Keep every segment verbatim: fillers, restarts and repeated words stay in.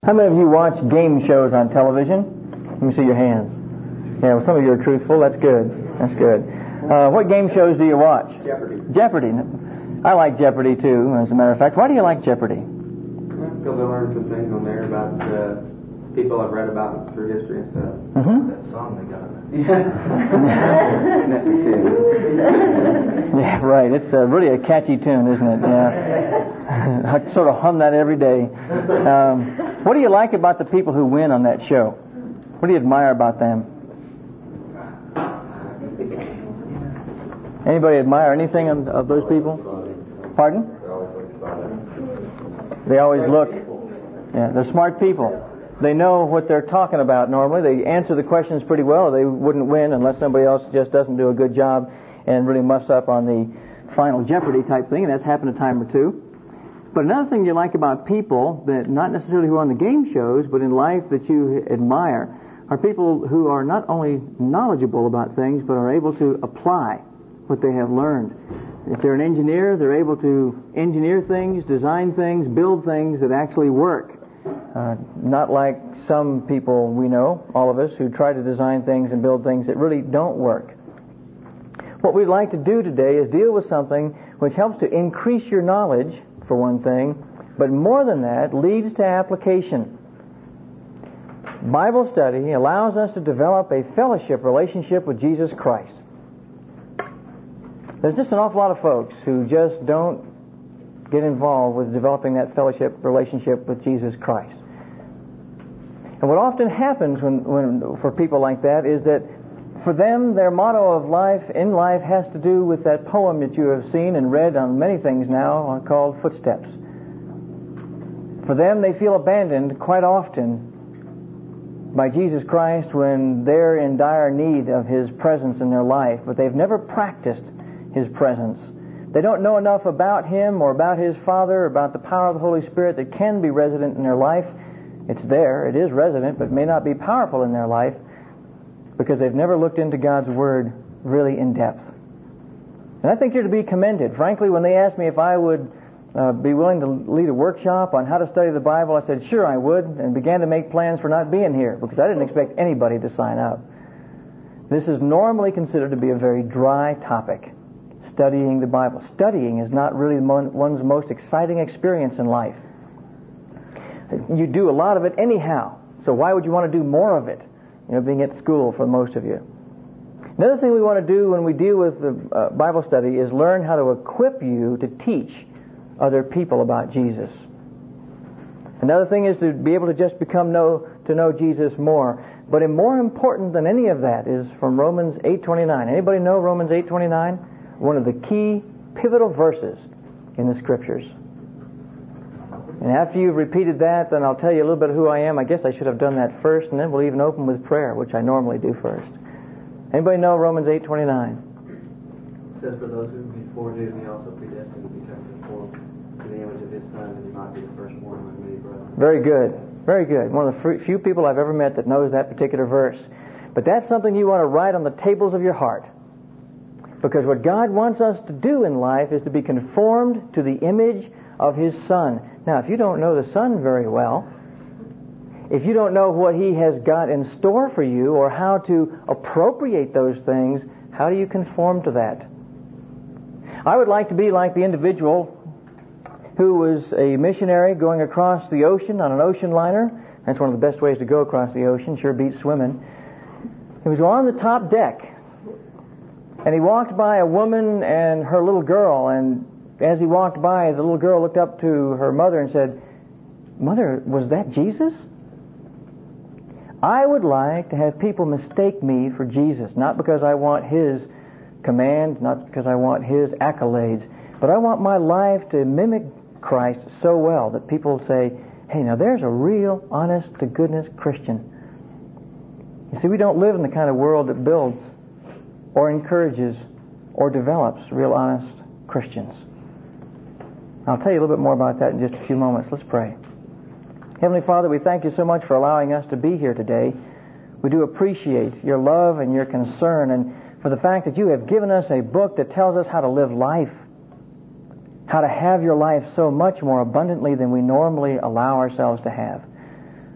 How many of you watch game shows on television? Let me see your hands. Yeah, well, some of you are truthful. That's good. That's good. Uh, what game shows do you watch? Jeopardy. Jeopardy. I like Jeopardy, too, as a matter of fact. Why do you like Jeopardy? Because I learned some things on there about uh, people I've read about through history and stuff. Mm-hmm. That song they got. Yeah. Snippy tune. Yeah, right. It's uh, really a catchy tune, isn't it? Yeah. I sort of hum that every day. Um, what do you like about the people who win on that show? What do you admire about them? Anybody admire anything of, of those people? Pardon? They always look. Yeah, they're smart people. They know what they're talking about normally. They answer the questions pretty well. They wouldn't win unless somebody else just doesn't do a good job and really muffs up on the final Jeopardy type thing, and that's happened a time or two. But another thing you like about people, that not necessarily who are on the game shows, but in life that you admire, are people who are not only knowledgeable about things, but are able to apply what they have learned. If they're an engineer, they're able to engineer things, design things, build things that actually work. Uh, not like some people we know, all of us, who try to design things and build things that really don't work. What we'd like to do today is deal with something which helps to increase your knowledge, for one thing, but more than that, leads to application. Bible study allows us to develop a fellowship relationship with Jesus Christ. There's just an awful lot of folks who just don't get involved with developing that fellowship relationship with Jesus Christ. And what often happens when, when for people like that is that for them, their motto of life in life has to do with that poem that you have seen and read on many things now called Footsteps. For them, they feel abandoned quite often by Jesus Christ when they're in dire need of His presence in their life, but they've never practiced His presence. They don't know enough about Him or about His Father, or about the power of the Holy Spirit that can be resident in their life. It's there, it is resident, but may not be powerful in their life because they've never looked into God's Word really in depth. And I think you're to be commended. Frankly, when they asked me if I would uh, be willing to lead a workshop on how to study the Bible, I said, sure I would, and began to make plans for not being here because I didn't expect anybody to sign up. This is normally considered to be a very dry topic. Studying the Bible. Studying is not really one's most exciting experience in life. You do a lot of it anyhow, so why would you want to do more of it? You know, being at school for most of you. Another thing we want to do when we deal with the uh, Bible study is learn how to equip you to teach other people about Jesus. Another thing is to be able to just become know to know Jesus more. But more important than any of that is from Romans eight twenty-nine. Anybody know Romans eight twenty-nine? One of the key pivotal verses in the Scriptures. And after you've repeated that, then I'll tell you a little bit of who I am. I guess I should have done that first, and then we'll even open with prayer, which I normally do first. Anybody know Romans eight twenty-nine? It says, for those who before knew, He also predestined to become conformed to the image of His Son, that He might be the firstborn among many brethren. Very good. Very good. One of the few people I've ever met that knows that particular verse. But that's something you want to write on the tables of your heart. Because what God wants us to do in life is to be conformed to the image of His Son. Now, if you don't know the Son very well, if you don't know what He has got in store for you or how to appropriate those things, how do you conform to that? I would like to be like the individual who was a missionary going across the ocean on an ocean liner. That's one of the best ways to go across the ocean, sure beats swimming. He was on the top deck. And he walked by a woman and her little girl, and as he walked by, the little girl looked up to her mother and said, "Mother, was that Jesus?" I would like to have people mistake me for Jesus, not because I want His command, not because I want His accolades, but I want my life to mimic Christ so well that people say, hey, now there's a real, honest-to-goodness Christian. You see, we don't live in the kind of world that builds or encourages or develops real honest Christians. I'll tell you a little bit more about that in just a few moments. Let's pray. Heavenly Father, we thank You so much for allowing us to be here today. We do appreciate Your love and Your concern, and for the fact that You have given us a book that tells us how to live life, how to have Your life so much more abundantly than we normally allow ourselves to have.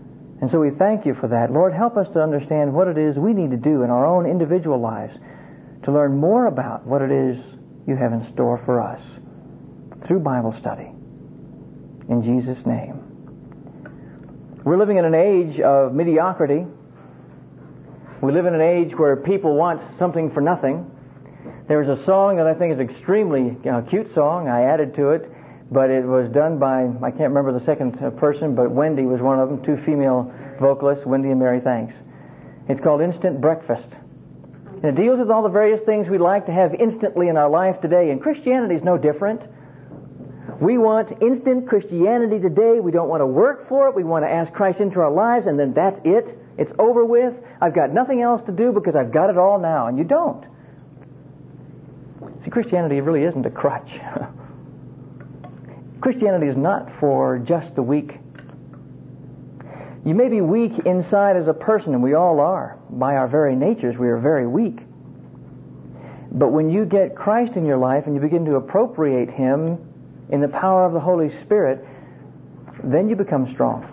And so we thank you for that. Lord, help us to understand what it is we need to do in our own individual lives to learn more about what it is you have in store for us through Bible study. In Jesus' name. We're living in an age of mediocrity. We live in an age where people want something for nothing. There's a song that I think is extremely you know, cute song. I added to it, but it was done by, I can't remember the second person, but Wendy was one of them, two female vocalists, Wendy and Mary Thanks. It's called Instant Breakfast. And it deals with all the various things we'd like to have instantly in our life today. And Christianity is no different. We want instant Christianity today. We don't want to work for it. We want to ask Christ into our lives, and then that's it. It's over with. I've got nothing else to do because I've got it all now. And you don't. See, Christianity really isn't a crutch. Christianity is not for just the weak. You may be weak inside as a person, and we all are. By our very natures, we are very weak. But when you get Christ in your life and you begin to appropriate Him in the power of the Holy Spirit, then you become strong.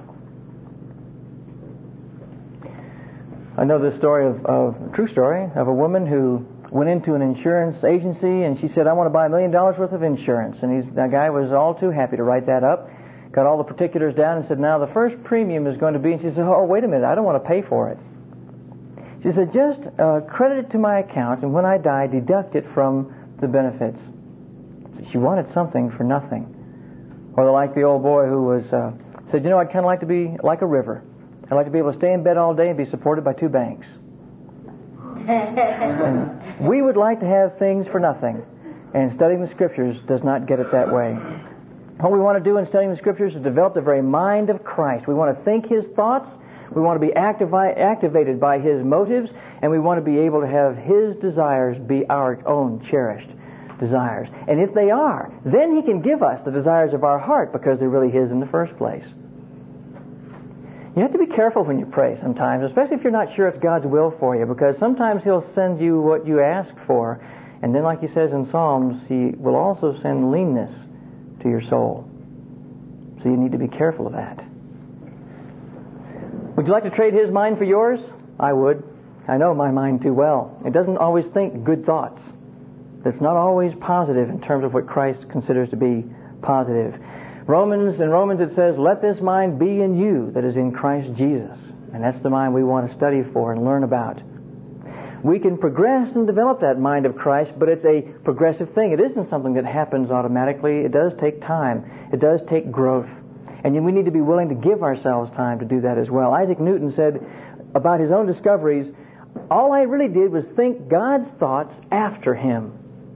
I know this story of, of true story, of a woman who went into an insurance agency and she said, I want to buy a million dollars worth of insurance. And he's, that guy was all too happy to write that up. Got all the particulars down and said, now the first premium is going to be, and she said, oh, wait a minute, I don't want to pay for it. She said, just uh, credit it to my account, and when I die, deduct it from the benefits. She wanted something for nothing. Or like the old boy who was uh, said, you know, I'd kind of like to be like a river. I'd like to be able to stay in bed all day and be supported by two banks. And we would like to have things for nothing, and studying the Scriptures does not get it that way. What we want to do in studying the Scriptures is develop the very mind of Christ. We want to think His thoughts. We want to be activi- activated by His motives, and we want to be able to have His desires be our own cherished desires. And if they are, then He can give us the desires of our heart because they're really His in the first place. You have to be careful when you pray sometimes, especially if you're not sure it's God's will for you, because sometimes He'll send you what you ask for, and then like He says in Psalms, He will also send leanness to your soul. So you need to be careful of that. Would you like to trade His mind for yours? I would. I know my mind too well. It doesn't always think good thoughts. It's not always positive in terms of what Christ considers to be positive. Romans, in Romans it says, let this mind be in you that is in Christ Jesus. And that's the mind we want to study for and learn about. We can progress and develop that mind of Christ, but it's a progressive thing. It isn't something that happens automatically. It does take time. It does take growth. And we need to be willing to give ourselves time to do that as well. Isaac Newton said about his own discoveries, all I really did was think God's thoughts after Him.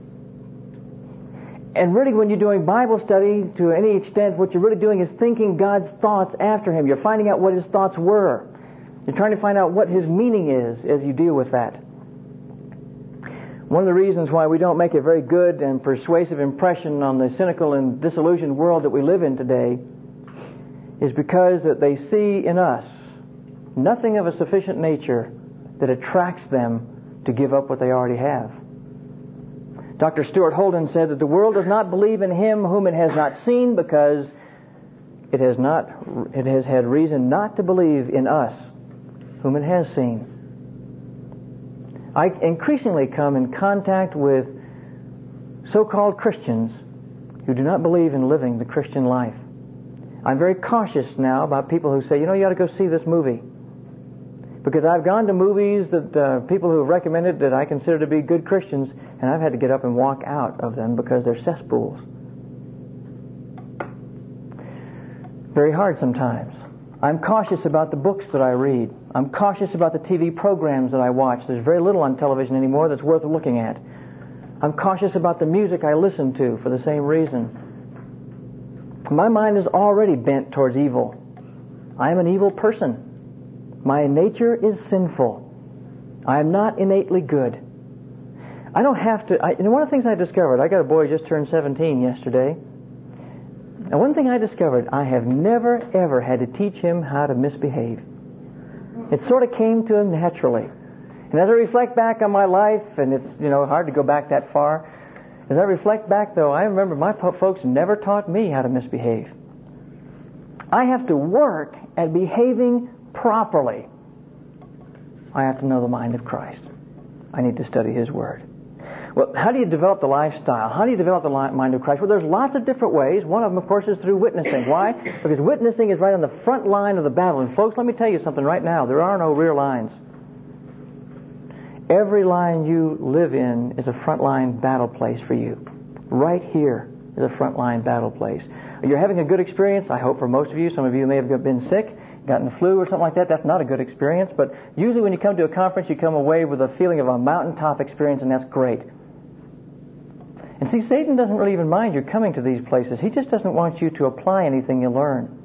And really when you're doing Bible study, to any extent, what you're really doing is thinking God's thoughts after Him. You're finding out what His thoughts were. You're trying to find out what His meaning is as you deal with that. One of the reasons why we don't make a very good and persuasive impression on the cynical and disillusioned world that we live in today is because that they see in us nothing of a sufficient nature that attracts them to give up what they already have. Doctor Stuart Holden said that the world does not believe in Him whom it has not seen because it has not it has had reason not to believe in us whom it has seen. I increasingly come in contact with so-called Christians who do not believe in living the Christian life. I'm very cautious now about people who say, you know, you ought to go see this movie. Because I've gone to movies that uh, people who have recommended that I consider to be good Christians, and I've had to get up and walk out of them because they're cesspools. Very hard sometimes. I'm cautious about the books that I read. I'm cautious about the T V programs that I watch. There's very little on television anymore that's worth looking at. I'm cautious about the music I listen to for the same reason. My mind is already bent towards evil. I am an evil person. My nature is sinful. I am not innately good. I don't have to... I, you know, one of the things I discovered, I got a boy who just turned seventeen yesterday. And one thing I discovered, I have never, ever had to teach him how to misbehave. It sort of came to him naturally. And as I reflect back on my life, and it's, you know, hard to go back that far, as I reflect back, though, I remember my folks never taught me how to misbehave. I have to work at behaving properly. I have to know the mind of Christ. I need to study His Word. Well, how do you develop the lifestyle? How do you develop the mind of Christ? Well, there's lots of different ways. One of them, of course, is through witnessing. Why? Because witnessing is right on the front line of the battle. And folks, let me tell you something right now. There are no rear lines. Every line you live in is a frontline battle place for you. Right here is a frontline battle place. You're having a good experience, I hope, for most of you. Some of you may have been sick, gotten the flu or something like that. That's not a good experience. But usually when you come to a conference, you come away with a feeling of a mountaintop experience, and that's great. And see, Satan doesn't really even mind you're coming to these places. He just doesn't want you to apply anything you learn.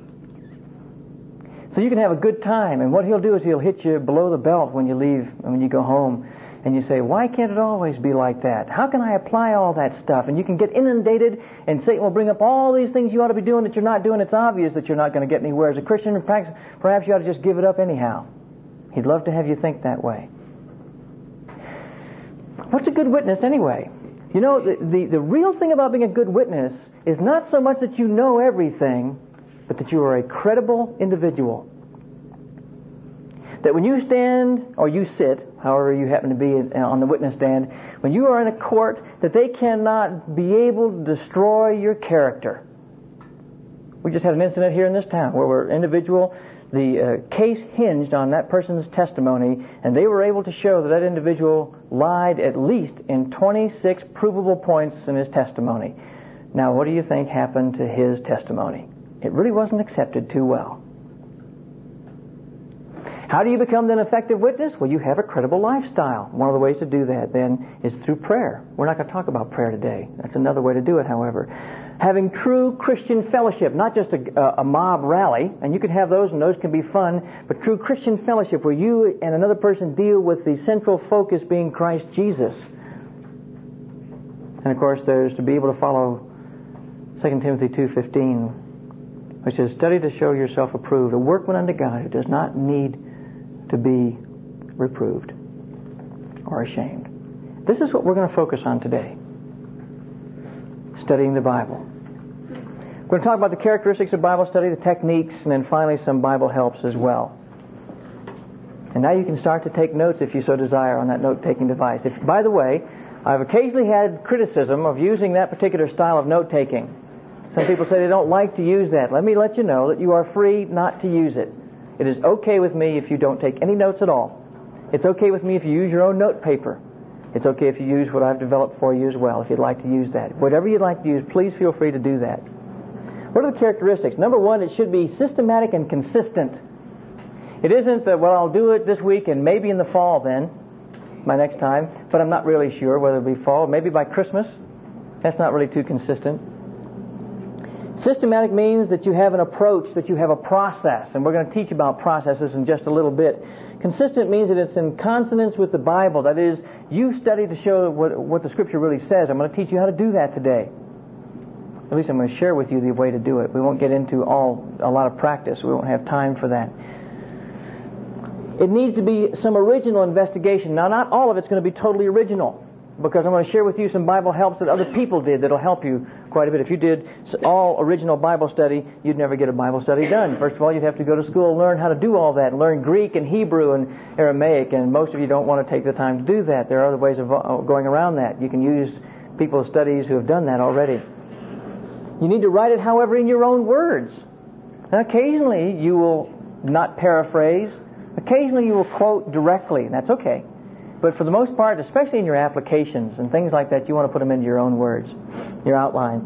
So you can have a good time, and what he'll do is he'll hit you below the belt when you leave and when you go home. And you say, why can't it always be like that? How can I apply all that stuff? And you can get inundated, and Satan will bring up all these things you ought to be doing that you're not doing. It's obvious that you're not going to get anywhere. As a Christian, perhaps you ought to just give it up anyhow. He'd love to have you think that way. What's a good witness anyway? You know, the, the, the real thing about being a good witness is not so much that you know everything, but that you are a credible individual. That when you stand, or you sit, however you happen to be on the witness stand, when you are in a court, that they cannot be able to destroy your character. We just had an incident here in this town where an individual, the uh, case hinged on that person's testimony, and they were able to show that that individual lied at least in twenty-six provable points in his testimony. Now, what do you think happened to his testimony? It really wasn't accepted too well. How do you become then an effective witness? Well, you have a credible lifestyle. One of the ways to do that then is through prayer. We're not going to talk about prayer today. That's another way to do it, however. Having true Christian fellowship, not just a, a mob rally, and you can have those and those can be fun, but true Christian fellowship where you and another person deal with the central focus being Christ Jesus. And of course there's to be able to follow Second Timothy two fifteen, which says, study to show yourself approved, a workman unto God who does not need to be reproved or ashamed. This is what we're going to focus on today. Studying the Bible. We're going to talk about the characteristics of Bible study, the techniques, and then finally some Bible helps as well. And now you can start to take notes if you so desire on that note-taking device. If, by the way, I've occasionally had criticism of using that particular style of note-taking. Some people say they don't like to use that. Let me let you know that you are free not to use it. It is okay with me if you don't take any notes at all. It's okay with me if you use your own note paper. It's okay if you use what I've developed for you as well, if you'd like to use that. Whatever you'd like to use, please feel free to do that. What are the characteristics? Number one, it should be systematic and consistent. It isn't that, well, I'll do it this week and maybe in the fall then, my next time, but I'm not really sure whether it'll be fall, maybe by Christmas. That's not really too consistent. Systematic means that you have an approach, that you have a process, and we're going to teach about processes in just a little bit. Consistent means that it's in consonance with the Bible. That is, you study to show what, what the Scripture really says. I'm going to teach you how to do that today. At least I'm going to share with you the way to do it. We won't get into all a lot of practice. We won't have time for that. It needs to be some original investigation. Now, not all of it's going to be totally original, because I'm going to share with you some Bible helps that other people did that'll help you quite a bit. If you did all original Bible study, you'd never get a Bible study done. First of all, you'd have to go to school and learn how to do all that, and learn Greek and Hebrew and Aramaic, and most of you don't want to take the time to do that. There are other ways of going around that. You can use people's studies who have done that already. You need to write it, however, in your own words. And occasionally you will not paraphrase. Occasionally you will quote directly, and that's okay. But for the most part, especially in your applications and things like that, you want to put them into your own words, your outline.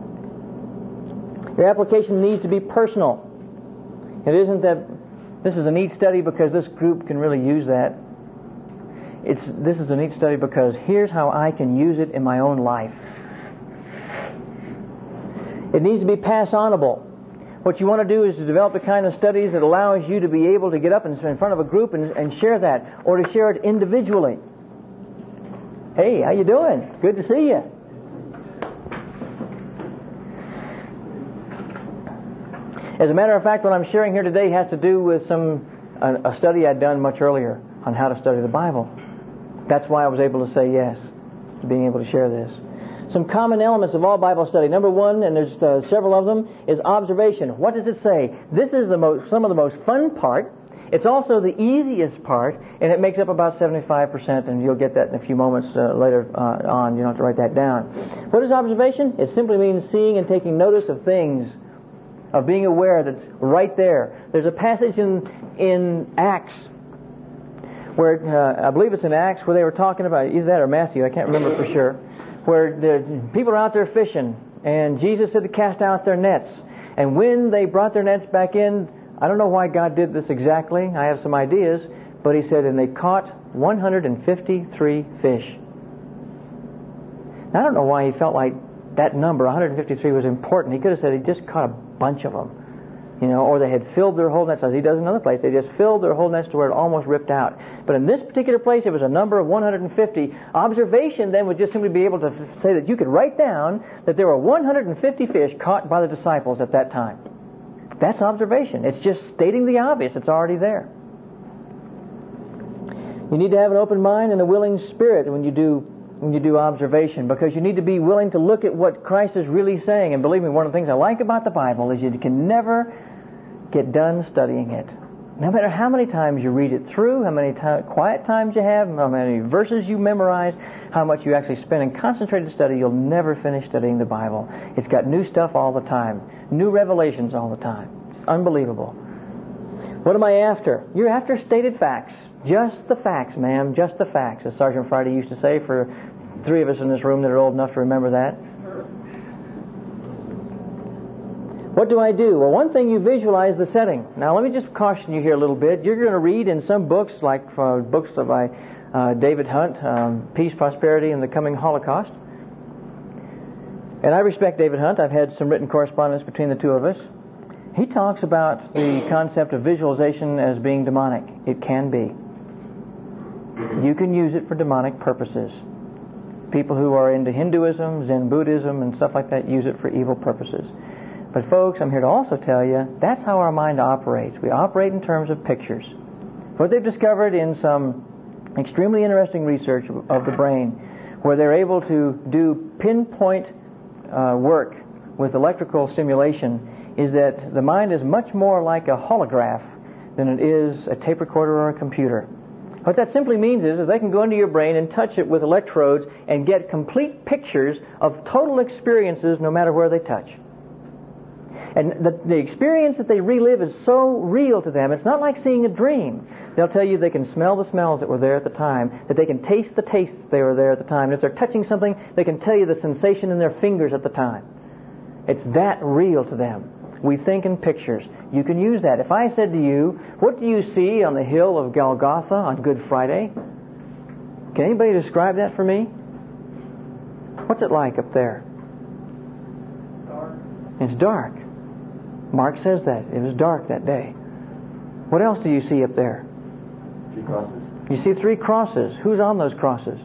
Your application needs to be personal. It isn't that this is a neat study because this group can really use that. It's this is a neat study because here's how I can use it in my own life. It needs to be pass-onable. What you want to do is to develop the kind of studies that allows you to be able to get up in front of a group and, and share that, or to share it individually. Hey, how you doing? Good to see you. As a matter of fact, what I'm sharing here today has to do with some a, a study I'd done much earlier on how to study the Bible. That's why I was able to say yes to being able to share this. Some common elements of all Bible study. Number one, and there's uh, several of them, is observation. What does it say? This is the most, some of the most fun part. It's also the easiest part, and it makes up about seventy-five percent, and you'll get that in a few moments uh, later uh, on. You don't have to write that down. What is observation? It simply means seeing and taking notice of things, of being aware that's right there. There's a passage in in Acts where, uh, I believe it's in Acts, where they were talking about, either that or Matthew, I can't remember for sure, where the people are out there fishing, and Jesus said to cast out their nets. And when they brought their nets back in, I don't know why God did this exactly. I have some ideas. But he said, and they caught one hundred fifty-three fish. Now, I don't know why he felt like that number, one hundred fifty-three, was important. He could have said he just caught a bunch of them. You know, or they had filled their whole nets, as he does in another place. They just filled their whole nets to where it almost ripped out. But in this particular place, it was a number of one hundred fifty. Observation then would just simply be able to say that you could write down that there were one hundred fifty fish caught by the disciples at that time. That's observation. It's just stating the obvious. It's already there. You need to have an open mind and a willing spirit when you do when you do observation, because you need to be willing to look at what Christ is really saying. And believe me, one of the things I like about the Bible is you can never get done studying it. No matter how many times you read it through, how many t- quiet times you have, how many verses you memorize, how much you actually spend in concentrated study, you'll never finish studying the Bible. It's got new stuff all the time, new revelations all the time. It's unbelievable. What am I after? You're after stated facts. Just the facts, ma'am, just the facts, as Sergeant Friday used to say for three of us in this room that are old enough to remember that. What do I do? Well, one thing, you visualize the setting. Now, let me just caution you here a little bit. You're going to read in some books, like uh, books by uh, David Hunt, um, Peace, Prosperity, and the Coming Holocaust. And I respect David Hunt. I've had some written correspondence between the two of us. He talks about the concept of visualization as being demonic. It can be. You can use it for demonic purposes. People who are into Hinduism, Zen Buddhism, and stuff like that use it for evil purposes. But folks, I'm here to also tell you, that's how our mind operates. We operate in terms of pictures. What they've discovered in some extremely interesting research of the brain, where they're able to do pinpoint uh, work with electrical stimulation, is that the mind is much more like a holograph than it is a tape recorder or a computer. What that simply means is, is they can go into your brain and touch it with electrodes and get complete pictures of total experiences no matter where they touch. And the, the experience that they relive is so real to them, it's not like seeing a dream. They'll tell you they can smell the smells that were there at the time, that they can taste the tastes they were there at the time. And if they're touching something, they can tell you the sensation in their fingers at the time. It's that real to them. We think in pictures. You can use that. If I said to you, what do you see on the hill of Golgotha on Good Friday? Can anybody describe that for me? What's it like up there? Dark. It's dark. Mark says that. It was dark that day. What else do you see up there? Three crosses. You see three crosses. Who's on those crosses?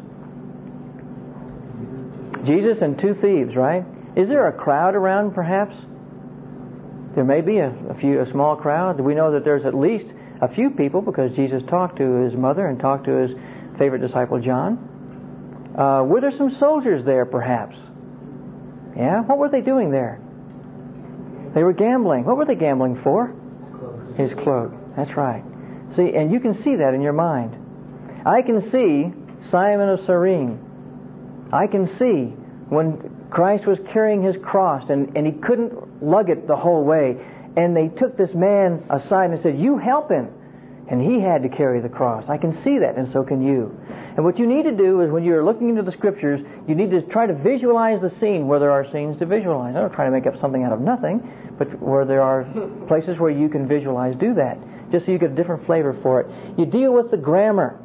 Jesus and two thieves, right? Is there a crowd around, perhaps? There may be a, a few, a small crowd. We know that there's at least a few people, because Jesus talked to his mother and talked to his favorite disciple, John. Uh, were there some soldiers there, perhaps? Yeah? What were they doing there? They were gambling. What were they gambling for? His cloak. That's right. See, and you can see that in your mind. I can see Simon of Cyrene. I can see when Christ was carrying his cross and, and he couldn't lug it the whole way. And they took this man aside and said, you help him. And he had to carry the cross. I can see that, and so can you. And what you need to do is, when you're looking into the Scriptures, you need to try to visualize the scene where there are scenes to visualize. I don't try to make up something out of nothing, but where there are places where you can visualize, do that, just so you get a different flavor for it. You deal with the grammar.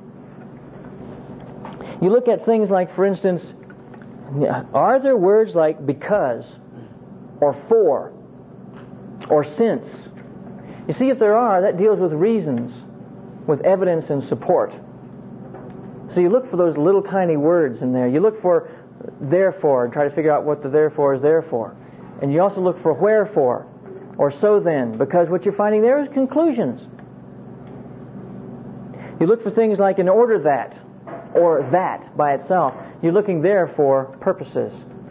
You look at things like, for instance, are there words like because, or for, or since? You see, if there are, that deals with reasons, with evidence and support. So you look for those little tiny words in there. You look for therefore and try to figure out what the therefore is there for. And you also look for wherefore, or so then, because what you're finding there is conclusions. You look for things like in order that, or that by itself. You're looking there for purposes.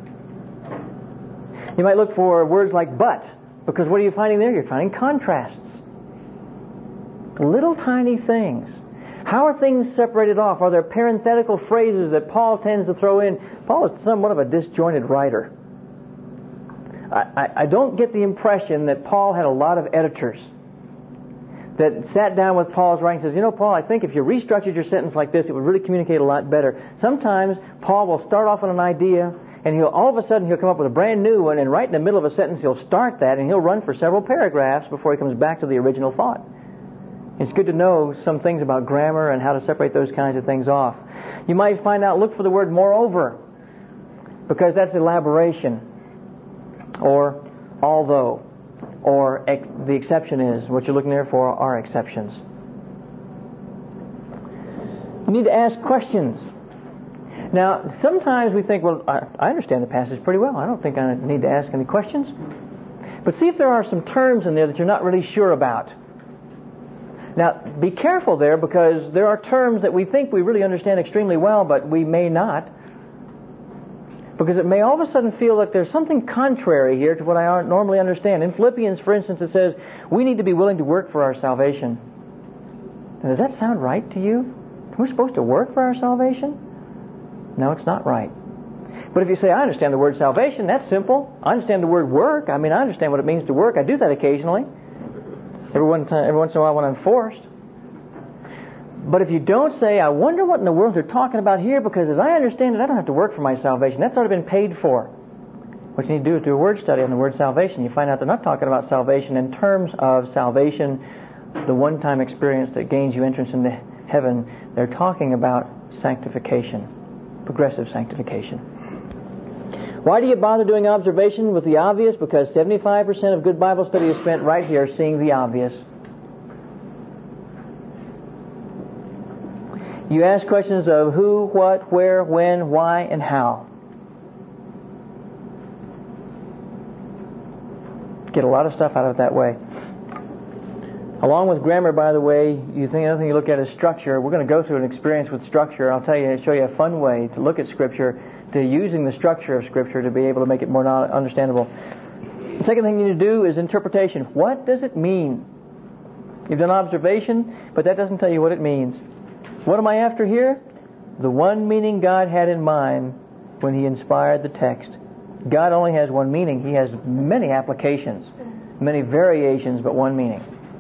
You might look for words like but, because what are you finding there? You're finding contrasts. Little tiny things. How are things separated off? Are there parenthetical phrases that Paul tends to throw in? Paul is somewhat of a disjointed writer. I, I, I don't get the impression that Paul had a lot of editors that sat down with Paul's writing and says, you know, Paul, I think if you restructured your sentence like this, it would really communicate a lot better. Sometimes Paul will start off on an idea, and he'll all of a sudden he'll come up with a brand new one, and right in the middle of a sentence he'll start that, and he'll run for several paragraphs before he comes back to the original thought. It's good to know some things about grammar and how to separate those kinds of things off. You might find out, look for the word moreover, because that's elaboration, or although, or ex- the exception is. What you're looking there for are exceptions. You need to ask questions. Now, sometimes we think, well, I, I understand the passage pretty well. I don't think I need to ask any questions. But see if there are some terms in there that you're not really sure about. Now, be careful there, because there are terms that we think we really understand extremely well, but we may not. Because it may all of a sudden feel like there's something contrary here to what I normally understand. In Philippians, for instance, it says, we need to be willing to work for our salvation. Now, does that sound right to you? We're supposed to work for our salvation? No, it's not right. But if you say, I understand the word salvation, that's simple. I understand the word work. I mean, I understand what it means to work. I do that occasionally. Every once, every once in a while when I'm forced. But if you don't say, I wonder what in the world they're talking about here, because as I understand it, I don't have to work for my salvation. That's already been paid for. What you need to do is do a word study on the word salvation. You find out they're not talking about salvation in terms of salvation, the one-time experience that gains you entrance into heaven. They're talking about sanctification, progressive sanctification. Why do you bother doing observation with the obvious? Because seventy-five percent of good Bible study is spent right here seeing the obvious. You ask questions of who, what, where, when, why, and how. Get a lot of stuff out of it that way. Along with grammar, by the way, you think another thing you look at is structure. We're going to go through an experience with structure. I'll tell you, show you a fun way to look at Scripture, to using the structure of Scripture to be able to make it more understandable. The second thing you need to do is interpretation. What does it mean? You've done observation, but that doesn't tell you what it means. What am I after here? The one meaning God had in mind when He inspired the text. God only has one meaning. He has many applications, many variations, but one meaning.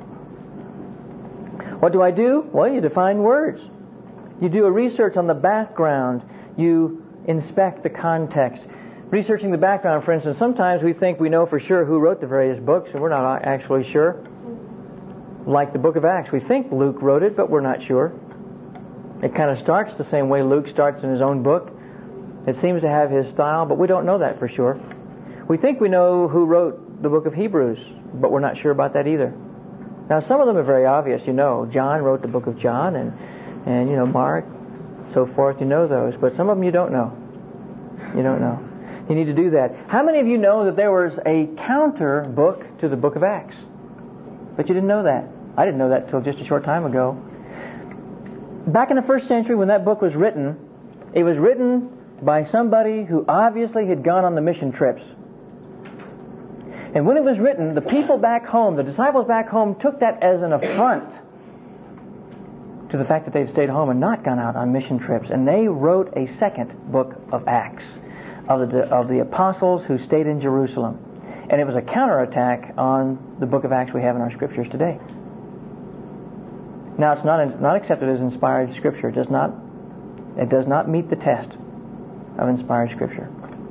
What do I do? Well, you define words. You do a research on the background. You inspect the context. Researching the background, for instance, sometimes we think we know for sure who wrote the various books, and we're not actually sure. Like the book of Acts. We think Luke wrote it, but we're not sure. It kind of starts the same way Luke starts in his own book. It seems to have his style, but we don't know that for sure. We think we know who wrote the book of Hebrews, but we're not sure about that either. Now, some of them are very obvious, you know. John wrote the book of John, and, and you know, Mark, so forth, you know those. But some of them you don't know. You don't know. You need to do that. How many of you know that there was a counter book to the book of Acts? But you didn't know that. I didn't know that until just a short time ago. Back in the first century when that book was written, it was written by somebody who obviously had gone on the mission trips. And when it was written, the people back home, the disciples back home, took that as an affront to the fact that they'd stayed home and not gone out on mission trips. And they wrote a second book of Acts of the, of the apostles who stayed in Jerusalem. And it was a counterattack on the book of Acts we have in our scriptures today. Now, it's not not accepted as inspired Scripture. It does not it does not meet the test of inspired Scripture.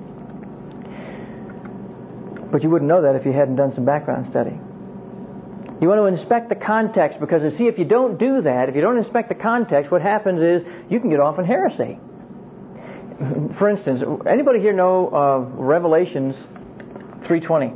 But you wouldn't know that if you hadn't done some background study. You want to inspect the context, because you see, if you don't do that, if you don't inspect the context, what happens is you can get off in heresy. For instance, anybody here know of Revelations three twenty?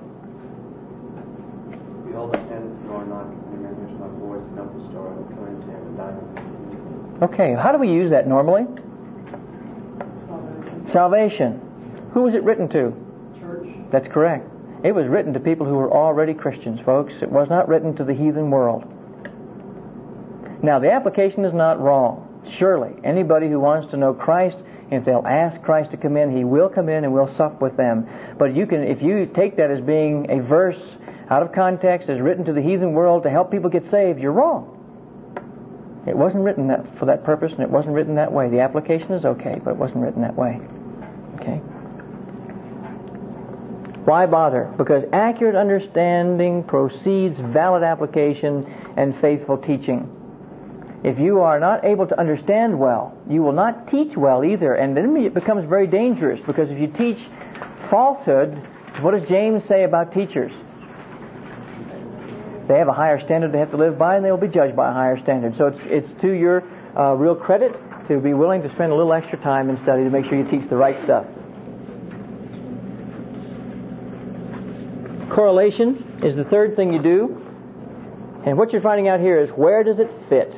Behold, I stand at the door and knock. My voice and open the door, and come into him and dine. Okay, how do we use that normally? Salvation. Salvation. Who was it written to? Church. That's correct. It was written to people who were already Christians, folks. It was not written to the heathen world. Now, the application is not wrong. Surely, anybody who wants to know Christ, if they'll ask Christ to come in, He will come in and we'll sup with them. But you can, if you take that as being a verse out of context, as written to the heathen world to help people get saved, you're wrong. It wasn't written that for that purpose, and it wasn't written that way. The application is okay, but it wasn't written that way. Okay? Why bother? Because accurate understanding precedes valid application and faithful teaching. If you are not able to understand well, you will not teach well either, and then it becomes very dangerous, because if you teach falsehood, what does James say about teachers? They have a higher standard they have to live by, and they will be judged by a higher standard. So it's, it's to your uh, real credit to be willing to spend a little extra time in study to make sure you teach the right stuff. Correlation is the third thing you do. And what you're finding out here is, where does it fit?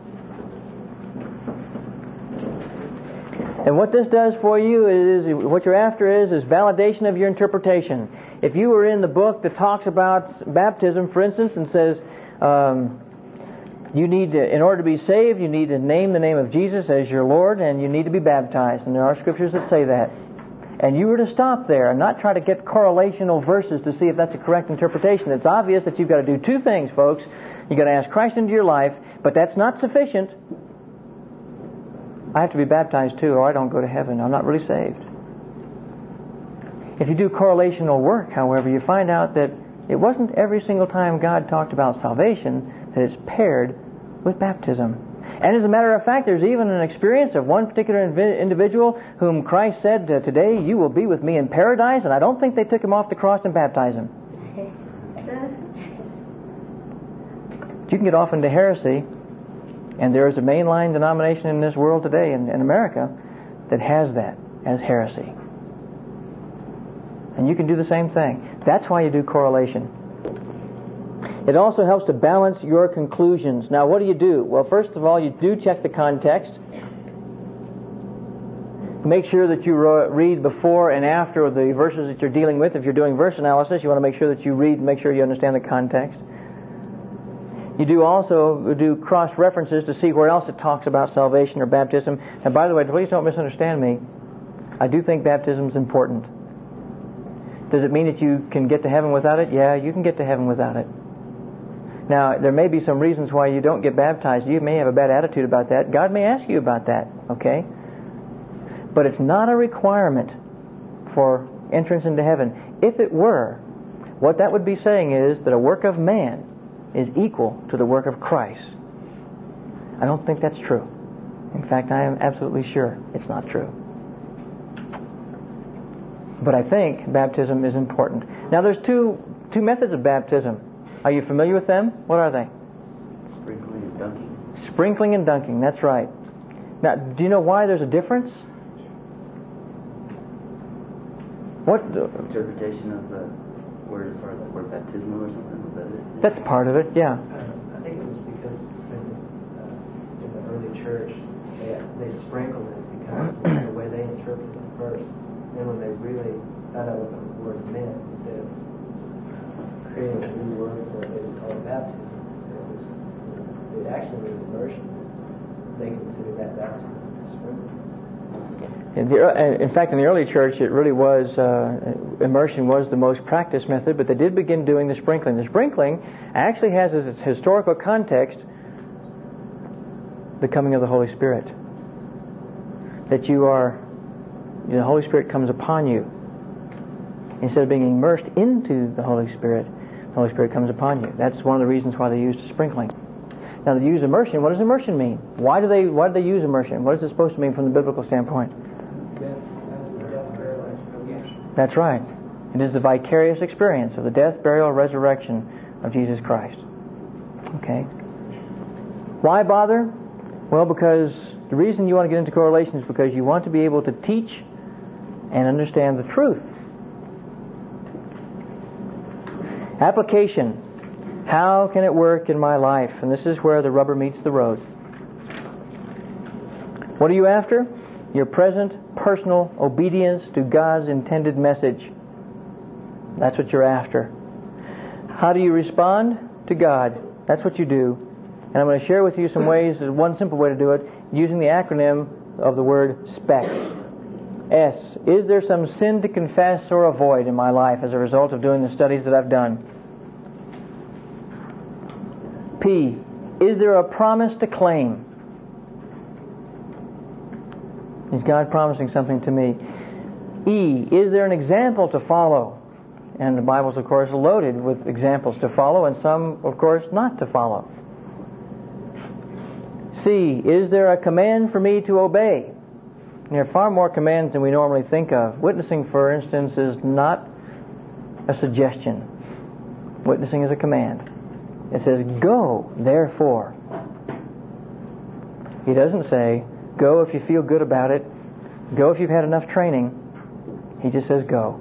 And what this does for you is, what you're after is, is validation of your interpretation. If you were in the book that talks about baptism, for instance, and says, um, you need to, in order to be saved, you need to name the name of Jesus as your Lord, and you need to be baptized. And there are scriptures that say that. And you were to stop there and not try to get correlational verses to see if that's a correct interpretation. It's obvious that you've got to do two things, folks. You've got to ask Christ into your life, but that's not sufficient. I have to be baptized too, or I don't go to heaven. I'm not really saved. If you do correlational work, however, you find out that it wasn't every single time God talked about salvation that it's paired with baptism. And as a matter of fact, there's even an experience of one particular individual whom Christ said, today you will be with me in paradise, and I don't think they took him off the cross and baptized him. You can get off into heresy, and there is a mainline denomination in this world today, in, in America, that has that as heresy. And you can do the same thing. That's why you do correlation. It also helps to balance your conclusions. Now, what do you do? Well, first of all, you do check the context. Make sure that you read before and after the verses that you're dealing with. If you're doing verse analysis, you want to make sure that you read and make sure you understand the context. You do also do cross-references to see where else it talks about salvation or baptism. And by the way, please don't misunderstand me. I do think baptism is important. Does it mean that you can get to heaven without it? Yeah, you can get to heaven without it. Now, there may be some reasons why you don't get baptized. You may have a bad attitude about that. God may ask you about that, okay? But it's not a requirement for entrance into heaven. If it were, what that would be saying is that a work of man is equal to the work of Christ. I don't think that's true. In fact, I am absolutely sure it's not true. But I think baptism is important. Now, there's two two methods of baptism. Are you familiar with them? What are they? Sprinkling and dunking. Sprinkling and dunking, that's right. Now, do you know why there's a difference? What? Interpretation of the word as far as the word baptismal or something? Was that it? That's part of it, yeah. I think it was because in, uh, in the early church, they, they sprinkled it because of the way they interpreted it first. Then when they really found out what the word meant, instead of creating a new word for it, they just called it baptism. It was, it actually was immersion. They considered that baptism. In, the, in fact, in the early church, it really was, uh, immersion was the most practiced method, but they did begin doing the sprinkling. The sprinkling actually has as its historical context the coming of the Holy Spirit. That you are, the Holy Spirit comes upon you. Instead of being immersed into the Holy Spirit, the Holy Spirit comes upon you. That's one of the reasons why they used sprinkling. Now, they use immersion. What does immersion mean? Why do they Why do they use immersion? What is it supposed to mean from the biblical standpoint? That's right. It is the vicarious experience of the death, burial, resurrection of Jesus Christ. Okay. Why bother? Well, because the reason you want to get into correlation is because you want to be able to teach and understand the truth. Application. How can it work in my life? And this is where the rubber meets the road. What are you after? Your present personal obedience to God's intended message. That's what you're after. How do you respond to God? That's what you do. And I'm going to share with you some ways, one simple way to do it, using the acronym of the word SPECT. S, is there some sin to confess or avoid in my life as a result of doing the studies that I've done? P, is there a promise to claim? Is God promising something to me? E, is there an example to follow? And the Bible's, of course, loaded with examples to follow, and some, of course, not to follow. C, is there a command for me to obey? There are far more commands than we normally think of. Witnessing, for instance, is not a suggestion. Witnessing is a command. It says, go, therefore. He doesn't say, go if you feel good about it. Go if you've had enough training. He just says, go.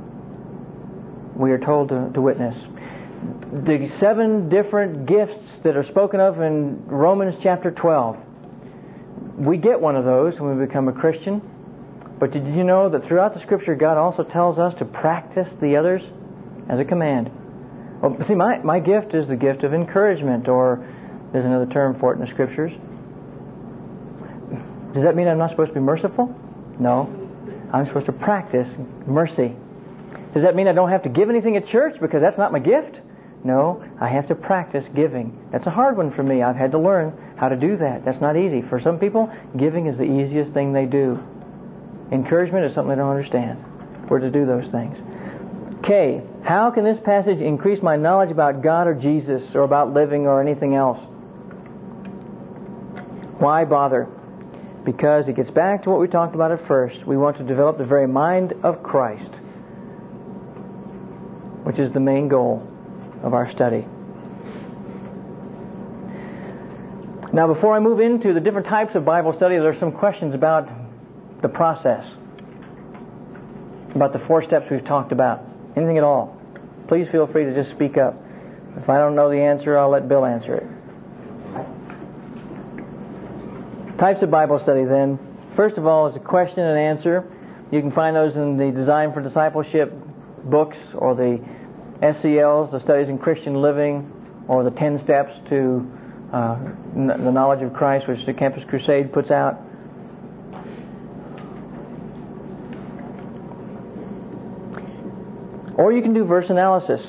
We are told to, to witness. The seven different gifts that are spoken of in Romans chapter twelve. We get one of those when we become a Christian. But did you know that throughout the Scripture, God also tells us to practice the others as a command? Well, see, my, my gift is the gift of encouragement, or there's another term for it in the Scriptures. Does that mean I'm not supposed to be merciful? No. I'm supposed to practice mercy. Does that mean I don't have to give anything at church because that's not my gift? No. I have to practice giving. That's a hard one for me. I've had to learn how to do that. That's not easy. For some people, giving is the easiest thing they do. Encouragement is something they don't understand. We're to do those things. K, how can this passage increase my knowledge about God or Jesus or about living or anything else? Why bother? Because it gets back to what we talked about at first. We want to develop the very mind of Christ, which is the main goal of our study. Now, before I move into the different types of Bible study, there are some questions about the process, about the four steps we've talked about. Anything at all. Please feel free to just speak up. If I don't know the answer, I'll let Bill answer it. Types of Bible study, then. First of all, is a question and answer. You can find those in the Design for Discipleship books, or the S C Ls, the Studies in Christian Living, or the ten Steps to uh, n- the Knowledge of Christ, which the Campus Crusade puts out. Or you can do verse analysis.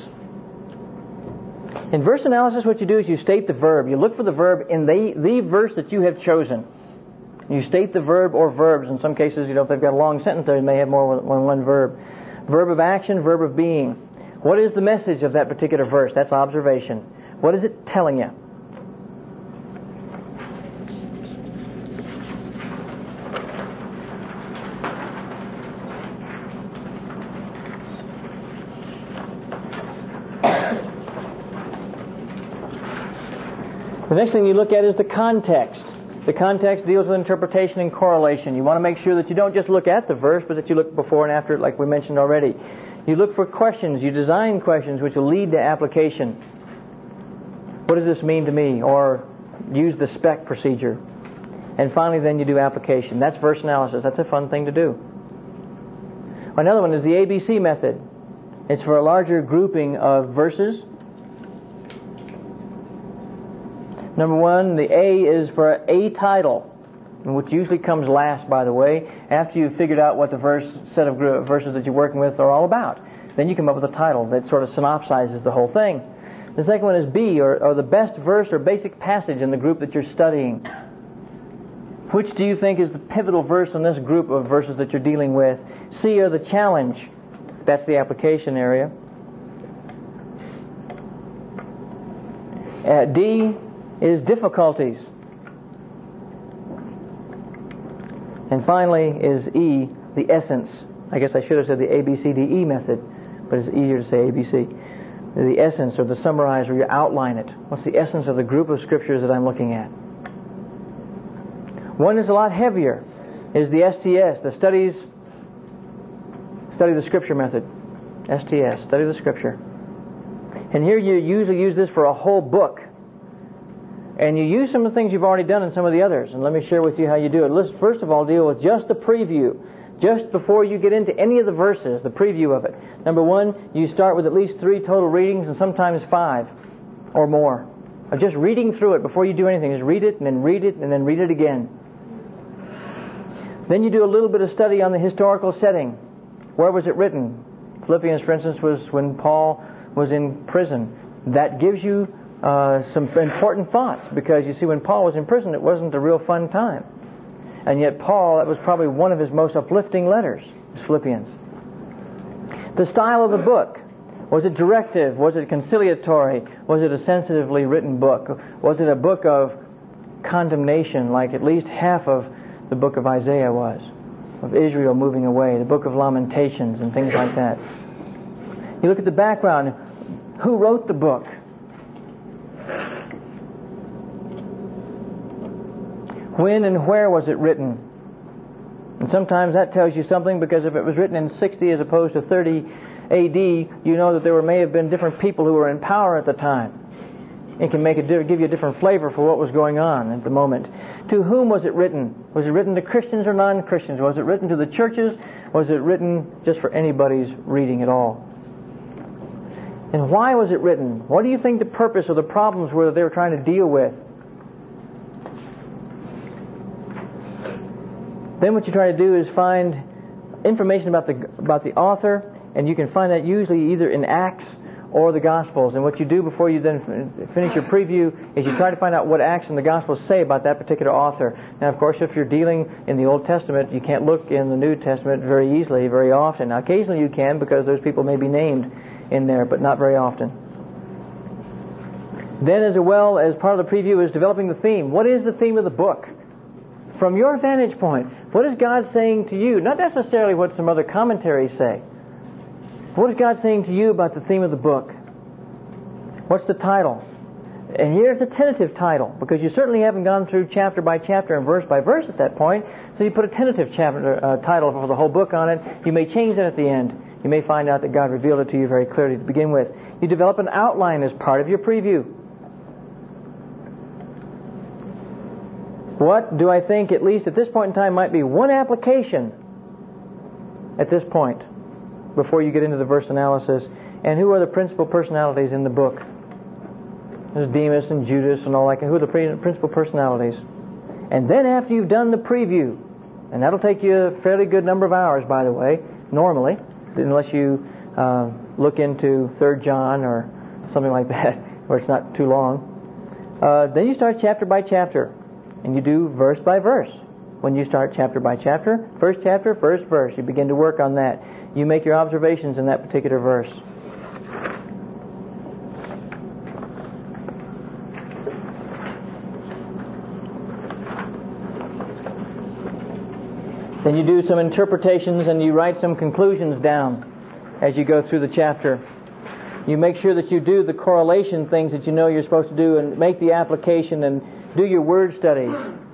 In verse analysis, what you do is you state the verb. You look for the verb in the, the verse that you have chosen. You state the verb or verbs. In some cases, you know, if they've got a long sentence there, you may have more than one verb. Verb of action, verb of being. What is the message of that particular verse? That's observation. What is it telling you? The next thing you look at is the context. The context deals with interpretation and correlation. You want to make sure that you don't just look at the verse, but that you look before and after it, like we mentioned already. You look for questions. You design questions which will lead to application. What does this mean to me? Or use the SPECT procedure. And finally, then you do application. That's verse analysis. That's a fun thing to do. Another one is the A B C method. It's for a larger grouping of verses. Number one, the A is for a title, which usually comes last, by the way, after you've figured out what the verse set of verses that you're working with are all about. Then you come up with a title that sort of synopsizes the whole thing. The second one is B, or, or the best verse or basic passage in the group that you're studying. Which do you think is the pivotal verse in this group of verses that you're dealing with? C, or the challenge. That's the application area. Uh, D is difficulties. And finally is E, the essence. I guess I should have said the A B C D E method, but it's easier to say A B C. The essence, or the summarize, or you outline it. What's the essence of the group of scriptures that I'm looking at? One is a lot heavier, is the S T S, the studies, study the scripture method. S T S, study the scripture. And here you usually use this for a whole book. And you use some of the things you've already done in some of the others. And let me share with you how you do it. Let's first of all deal with just the preview. Just before you get into any of the verses, the preview of it. Number one, you start with at least three total readings and sometimes five or more. of just reading through it before you do anything. Just read it and then read it and then read it again. Then you do a little bit of study on the historical setting. Where was it written? Philippians, for instance, was when Paul was in prison. That gives you uh, some important thoughts, because you see, when Paul was in prison, it wasn't a real fun time. And yet Paul, that was probably one of his most uplifting letters, Philippians. The style of the book. Was it directive? Was it conciliatory? Was it a sensitively written book? Was it a book of condemnation, like at least half of the book of Isaiah was, of Israel moving away, the book of Lamentations and things like that? You look at the background. Who wrote the book? When and where was it written? And sometimes that tells you something, because if it was written in sixty as opposed to thirty A D, you know that there were, may have been different people who were in power at the time. It can make a, give you a different flavor for what was going on at the moment. To whom was it written? Was it written to Christians or non-Christians? Was it written to the churches? Was it written just for anybody's reading at all? And why was it written? What do you think the purpose or the problems were that they were trying to deal with? Then what you try to do is find information about the about the author, and you can find that usually either in Acts or the Gospels. And what you do before you then finish your preview is you try to find out what Acts and the Gospels say about that particular author. Now, of course, if you're dealing in the Old Testament, you can't look in the New Testament very easily, very often. Now, occasionally you can, because those people may be named in there, but not very often. Then, as well as part of the preview, is developing the theme. What is the theme of the book? From your vantage point, what is God saying to you? Not necessarily what some other commentaries say. What is God saying to you about the theme of the book? What's the title? And here's the tentative title, because you certainly haven't gone through chapter by chapter and verse by verse at that point, so you put a tentative chapter uh, title for the whole book on it. You may change that at the end. You may find out that God revealed it to you very clearly to begin with. You develop an outline as part of your preview. What do I think, at least at this point in time, might be one application at this point before you get into the verse analysis? And who are the principal personalities in the book? There's Demas and Judas and all that. Who are the principal personalities? And then after you've done the preview, and that'll take you a fairly good number of hours, by the way, normally, unless you uh, look into Third John or something like that, where it's not too long. Uh, then you start chapter by chapter. And you do verse by verse. When you start chapter by chapter, first chapter, first verse, you begin to work on that. You make your observations in that particular verse. Then you do some interpretations and you write some conclusions down as you go through the chapter. You make sure that you do the correlation things that you know you're supposed to do, and make the application and do your word studies,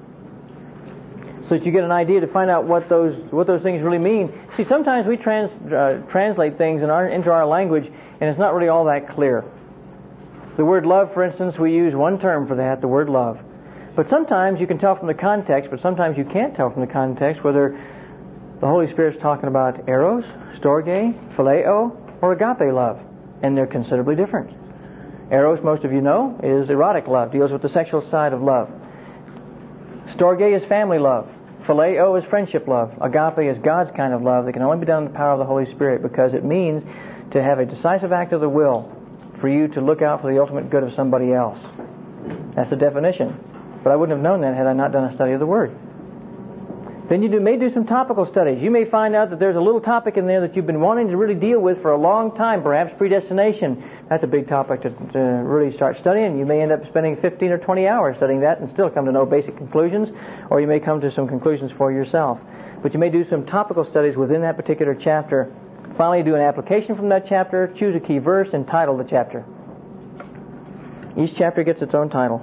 so that you get an idea to find out what those what those things really mean. See, sometimes we trans, uh, translate things in our, into our language, and it's not really all that clear. The word love, for instance, we use one term for that, the word love. But sometimes you can tell from the context, but sometimes you can't tell from the context whether the Holy Spirit's talking about eros, storge, phileo, or agape love. And they're considerably different. Eros, most of you know, is erotic love, deals with the sexual side of love. Storge is family love. Phileo is friendship love. Agape is God's kind of love that can only be done in the power of the Holy Spirit, because it means to have a decisive act of the will for you to look out for the ultimate good of somebody else. That's the definition. But I wouldn't have known that had I not done a study of the Word. Then you do, may do some topical studies. You may find out that there's a little topic in there that you've been wanting to really deal with for a long time, perhaps predestination. That's a big topic to, to really start studying. You may end up spending fifteen or twenty hours studying that and still come to no basic conclusions, or you may come to some conclusions for yourself. But you may do some topical studies within that particular chapter. Finally, do an application from that chapter, choose a key verse, and title the chapter. Each chapter gets its own title.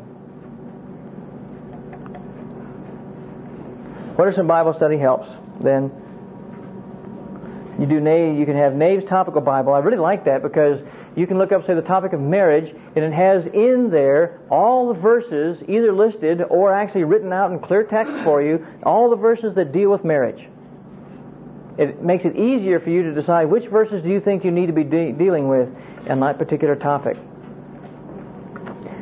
What are some Bible study helps? Then you do Nave. You can have Nave's Topical Bible. I really like that, because you can look up, say, the topic of marriage, and it has in there all the verses, either listed or actually written out in clear text for you, all the verses that deal with marriage. It makes it easier for you to decide which verses do you think you need to be de- dealing with on that particular topic.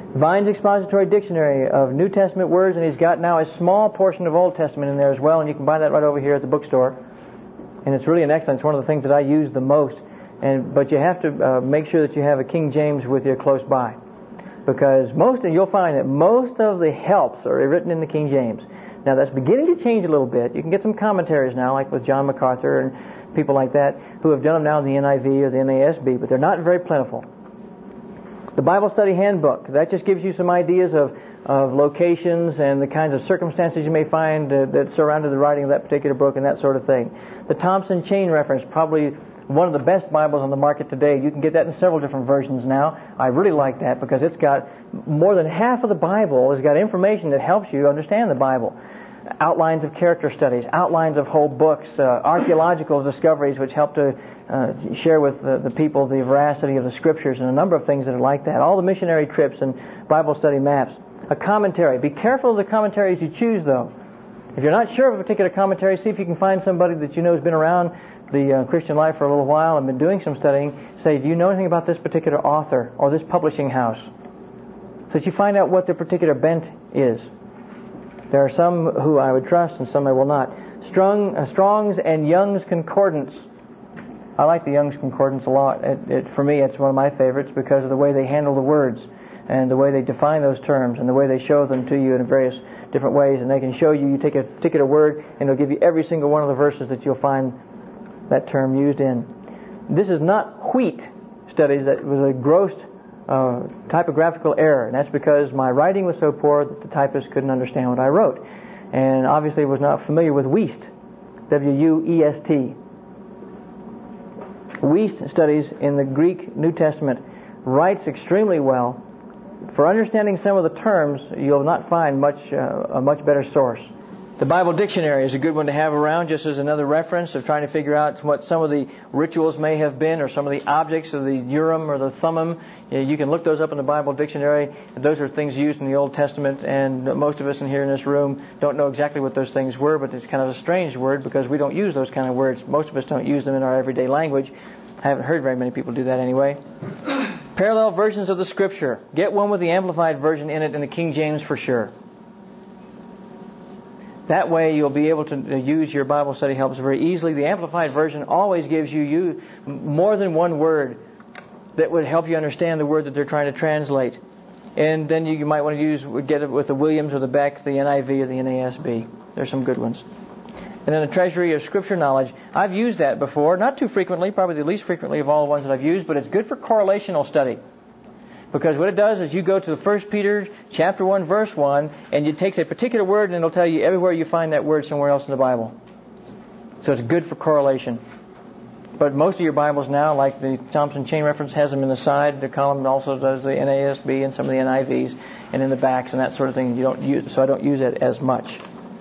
Vine's Expository Dictionary of New Testament words, and he's got now a small portion of Old Testament in there as well, and you can buy that right over here at the bookstore. And it's really an excellent. It's one of the things that I use the most. And but you have to uh, make sure that you have a King James with you close by, because most of you'll find that most of the helps are written in the King James. Now that's beginning to change a little bit. You can get some commentaries now, like with John MacArthur and people like that, who have done them now in the N I V or the N A S B, but they're not very plentiful. The Bible Study Handbook, that just gives you some ideas of, of locations and the kinds of circumstances you may find uh, that surrounded the writing of that particular book and that sort of thing. The Thompson Chain Reference, probably one of the best Bibles on the market today. You can get that in several different versions now. I really like that because it's got more than half of the Bible has got information that helps you understand the Bible. Outlines of character studies, outlines of whole books, uh, archaeological discoveries which help to uh, share with the, the people the veracity of the Scriptures, and a number of things that are like that. All the missionary trips and Bible study maps. A commentary. Be careful of the commentaries you choose, though. If you're not sure of a particular commentary, see if you can find somebody that you know has been around the uh, Christian life for a little while and been doing some studying. Say, do you know anything about this particular author or this publishing house? So that you find out what their particular bent is. There are some who I would trust and some I will not. Strong, uh, Strong's and Young's Concordance. I like the Young's Concordance a lot. It, it, for me, it's one of my favorites because of the way they handle the words and the way they define those terms and the way they show them to you in various different ways. And they can show you, you take a particular word and they'll give you every single one of the verses that you'll find that term used in. This is not wheat studies. That was a gross uh, typographical error, and that's because my writing was so poor that the typist couldn't understand what I wrote, and obviously was not familiar with Wuest, W U E S T. Wuest studies in the Greek New Testament, writes extremely well. For understanding some of the terms, you'll not find much uh, a much better source. The Bible Dictionary is a good one to have around, just as another reference of trying to figure out what some of the rituals may have been, or some of the objects of the Urim or the Thummim. You can look those up in the Bible Dictionary. Those are things used in the Old Testament, and most of us in here in this room don't know exactly what those things were, but it's kind of a strange word because we don't use those kind of words. Most of us don't use them in our everyday language. I haven't heard very many people do that anyway. Parallel versions of the Scripture. Get one with the Amplified Version in it in the King James for sure. That way you'll be able to use your Bible study helps very easily. The Amplified Version always gives you, you more than one word that would help you understand the word that they're trying to translate. And then you might want to use get it with the Williams or the Beck, the N I V or the N A S B. There's some good ones. And then the Treasury of Scripture Knowledge. I've used that before, not too frequently, probably the least frequently of all the ones that I've used, but it's good for correlational study. Because what it does is you go to the First Peter chapter one, verse one, and it takes a particular word and it'll tell you everywhere you find that word somewhere else in the Bible. So it's good for correlation. But most of your Bibles now, like the Thompson Chain Reference, has them in the side. The column also does the N A S B and some of the N I Vs, and in the backs and that sort of thing. You don't use, so I don't use it as much.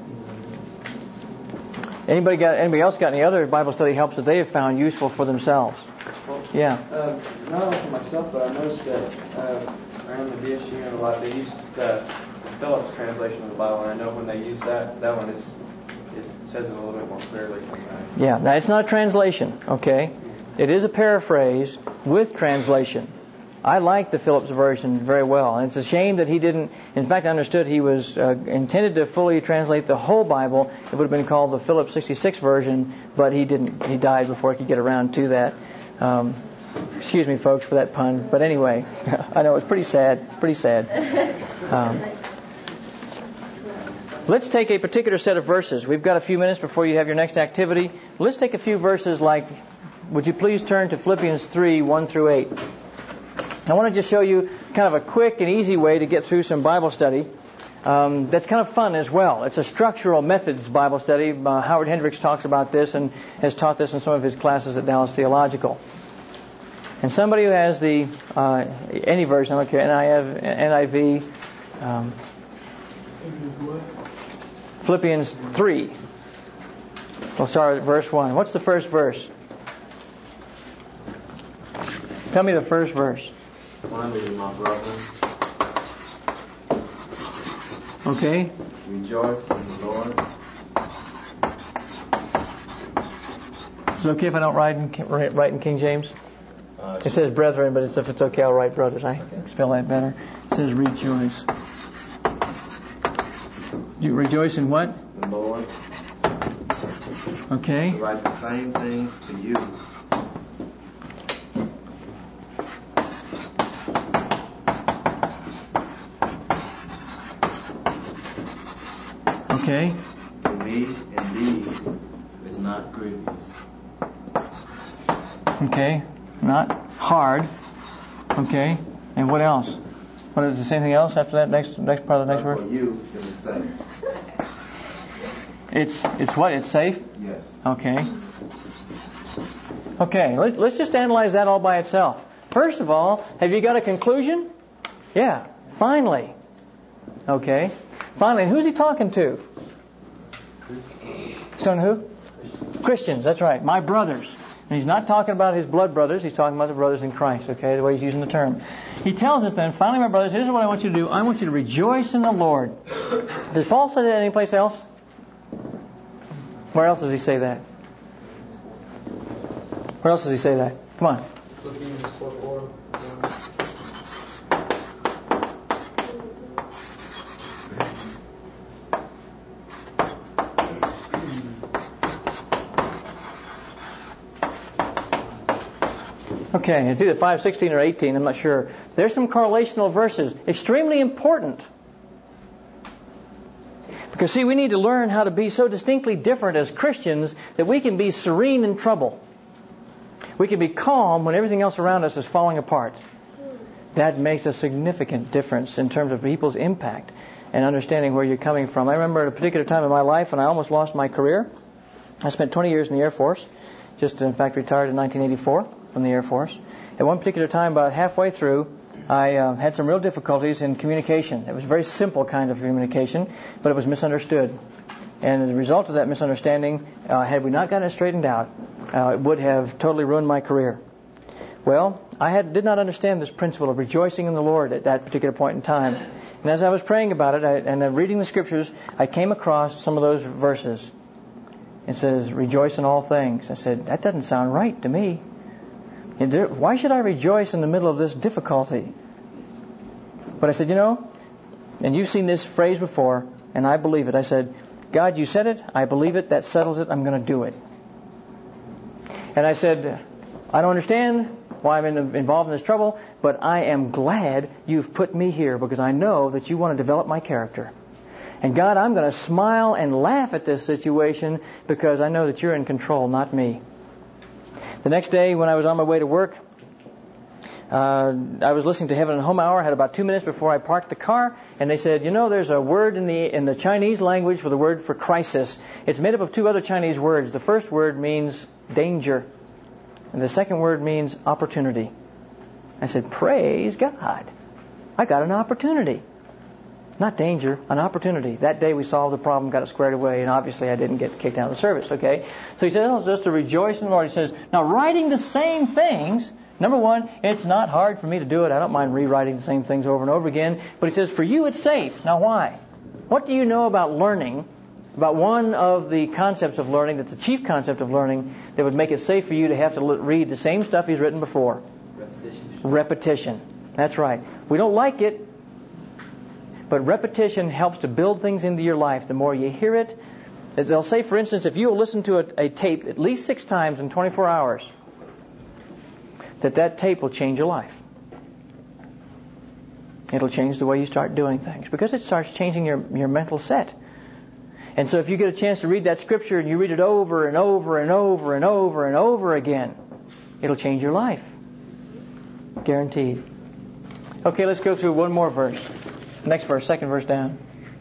Anybody got? Anybody else got any other Bible study helps that they have found useful for themselves? Well, yeah. Uh, not only for myself, but I noticed that uh, around the D S U and a lot, they use the Phillips translation of the Bible, and I know when they use that, that one is it says it a little bit more clearly sometimes. Yeah. Now it's not a translation, okay? It is a paraphrase with translation. I like the Phillips version very well, and it's a shame that he didn't. In fact, I understood he was uh, intended to fully translate the whole Bible. It would have been called the Phillips sixty-six version, but he didn't. He died before he could get around to that. Um, excuse me, folks, for that pun. But anyway, I know it's pretty sad. Pretty sad. Um, let's take a particular set of verses. We've got a few minutes before you have your next activity. Let's take a few verses. Like, would you please turn to Philippians three, one through eight. I want to just show you kind of a quick and easy way to get through some Bible study. Um, that's kind of fun as well. It's a structural methods Bible study. Uh, Howard Hendricks talks about this and has taught this in some of his classes at Dallas Theological. And somebody who has the uh, any version, I don't care, N I V, um, Philippians three. We'll start at verse one. What's the first verse? Tell me the first verse. Finally, my brethren, okay. Rejoice in the Lord. Is it okay if I don't write in, write in King James? Uh, It says brethren, but it's, if it's okay, I'll write brothers. I spell that better. It says rejoice. You rejoice in what? The Lord. Okay. To write the same things to you. Okay. To me, indeed, is not grievous. Okay. Not hard. Okay. And what else? What is there anything else after that? Next next part of the next But word? for you, it is safe. It's it's what? It's safe? Yes. Okay. Okay, let, let's just analyze that all by itself. First of all, have you got a conclusion? Yeah, finally. Okay. Finally, and who's he talking to? He's talking to who? Christians, that's right. My brothers. And he's not talking about his blood brothers, he's talking about the brothers in Christ, okay, the way he's using the term. He tells us then, finally, my brothers, here's what I want you to do. I want you to rejoice in the Lord. Does Paul say that anyplace else? Where else does he say that? Where else does he say that? Come on. Philippians four four. Okay, it's either five sixteen or eighteen, I'm not sure. There's some correlational verses. Extremely important. Because, see, we need to learn how to be so distinctly different as Christians that we can be serene in trouble. We can be calm when everything else around us is falling apart. That makes a significant difference in terms of people's impact and understanding where you're coming from. I remember at a particular time in my life when I almost lost my career. I spent twenty years in the Air Force. Just, in fact, retired in nineteen eighty-four from the Air Force. At one particular time, about halfway through, I uh, had some real difficulties in communication. It was a very simple kind of communication, but it was misunderstood. And as a result of that misunderstanding, uh, had we not gotten it straightened out, uh, it would have totally ruined my career. Well, I had, did not understand this principle of rejoicing in the Lord at that particular point in time. And as I was praying about it I, and uh, reading the Scriptures, I came across some of those verses. It says, rejoice in all things. I said, that doesn't sound right to me. Why should I rejoice in the middle of this difficulty? But I said, you know, and you've seen this phrase before, and I believe it. I said, God, you said it. I believe it. That settles it. I'm going to do it. And I said, I don't understand why I'm in, involved in this trouble, but I am glad you've put me here because I know that you want to develop my character. And God, I'm going to smile and laugh at this situation because I know that you're in control, not me. The next day when I was on my way to work, uh, I was listening to Heaven and Home Hour. I had about two minutes before I parked the car, and they said, you know, there's a word in the in the Chinese language for the word for crisis. It's made up of two other Chinese words. The first word means danger, and the second word means opportunity. I said, praise God. I got an opportunity. Not danger, an opportunity. That day we solved the problem, got it squared away, and obviously I didn't get kicked out of the service, okay? So he says just to rejoice in the Lord. He says, now writing the same things, number one, it's not hard for me to do it. I don't mind rewriting the same things over and over again. But he says, for you it's safe. Now why? What do you know about learning, about one of the concepts of learning, that's the chief concept of learning, that would make it safe for you to have to read the same stuff he's written before? Repetition. Repetition. That's right. We don't like it. But repetition helps to build things into your life. The more you hear it, they'll say, for instance, if you will listen to a, a tape at least six times in twenty-four hours, that that tape will change your life. It'll change the way you start doing things because it starts changing your, your mental set. And so if you get a chance to read that scripture and you read it over and over and over and over and over again, it'll change your life. Guaranteed. Okay, let's go through one more verse. Next verse, second verse down.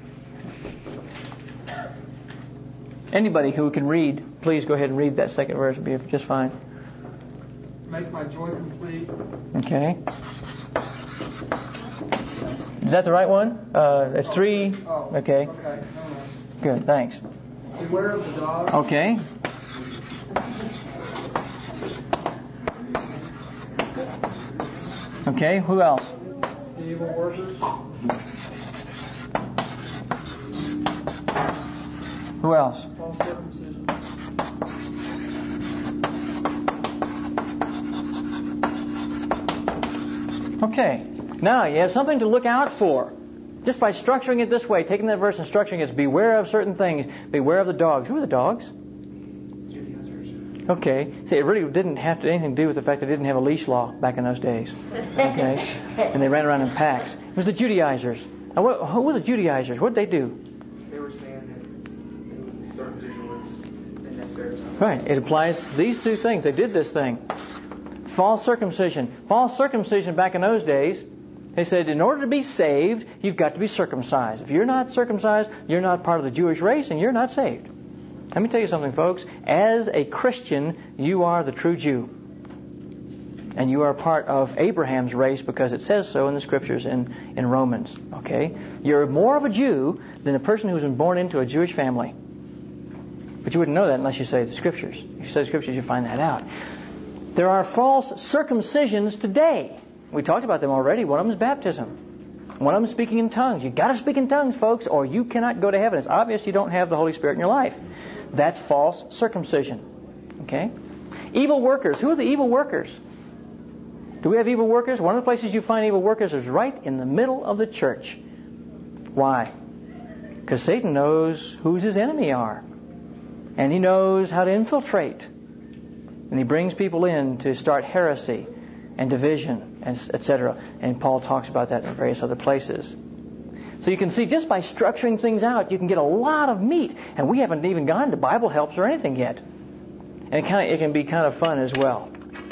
Anybody who can read, please go ahead and read that second verse. It'll be just fine. Make my joy complete. Okay. Is that the right one? Uh, it's three. Oh, okay. Okay. Good, thanks. Beware of the dog. Okay. Okay, who else? The evil workers. Who else? False circumcision. Okay. Now, you have something to look out for. Just by structuring it this way, taking that verse and structuring it, beware of certain things. Beware of the dogs. Who are the dogs? Okay. See, it really didn't have to, anything to do with the fact that they didn't have a leash law back in those days. Okay? And they ran around in packs. It was the Judaizers. Now, what, who were the Judaizers? What did they do? They were saying that circumcision was necessary. Right. It applies to these two things. They did this thing. False circumcision. False circumcision back in those days, they said in order to be saved, you've got to be circumcised. If you're not circumcised, you're not part of the Jewish race and you're not saved. Let me tell you something, folks. As a Christian, you are the true Jew. And you are part of Abraham's race because it says so in the Scriptures in, in Romans. Okay? You're more of a Jew than a person who's been born into a Jewish family. But you wouldn't know that unless you study the Scriptures. If you study the Scriptures, you find that out. There are false circumcisions today. We talked about them already. One of them is baptism. One of them is speaking in tongues. You've got to speak in tongues, folks, or you cannot go to heaven. It's obvious you don't have the Holy Spirit in your life. That's false circumcision. Okay? Evil workers. Who are the evil workers? Do we have evil workers? One of the places you find evil workers is right in the middle of the church. Why? Because Satan knows who's his enemy are. And he knows how to infiltrate. And he brings people in to start heresy and division, and et cetera. And Paul talks about that in various other places. So you can see just by structuring things out, you can get a lot of meat. And we haven't even gone to Bible helps or anything yet. And it, kind of, it can be kind of fun as well.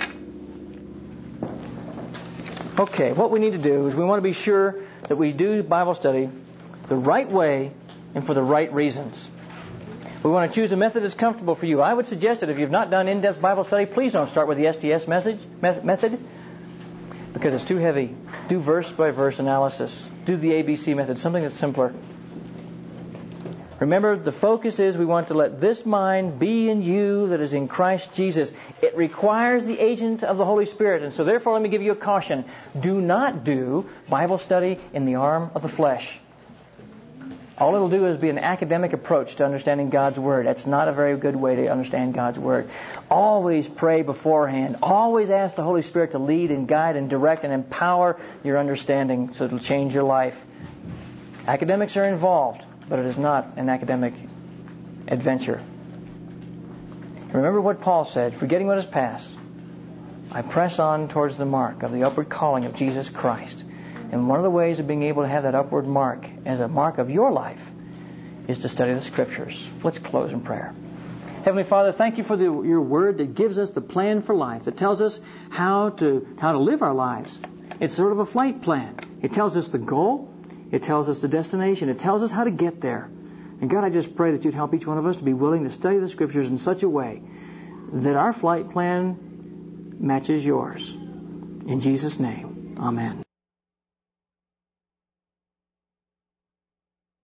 Okay, what we need to do is we want to be sure that we do Bible study the right way and for the right reasons. We want to choose a method that's comfortable for you. I would suggest that if you've not done in-depth Bible study, please don't start with the S T S message, method because it's too heavy. Do verse-by-verse analysis. Do the A B C method, something that's simpler. Remember, the focus is we want to let this mind be in you that is in Christ Jesus. It requires the agent of the Holy Spirit. And so therefore, let me give you a caution. Do not do Bible study in the arm of the flesh. All it'll do is be an academic approach to understanding God's Word. That's not a very good way to understand God's Word. Always pray beforehand. Always ask the Holy Spirit to lead and guide and direct and empower your understanding so it'll change your life. Academics are involved, but it is not an academic adventure. Remember what Paul said, forgetting what is past, I press on towards the mark of the upward calling of Jesus Christ. And one of the ways of being able to have that upward mark as a mark of your life is to study the Scriptures. Let's close in prayer. Heavenly Father, thank you for the, your Word that gives us the plan for life, that tells us how to how to live our lives. It's sort of a flight plan. It tells us the goal. It tells us the destination. It tells us how to get there. And God, I just pray that you'd help each one of us to be willing to study the Scriptures in such a way that our flight plan matches yours. In Jesus' name, amen.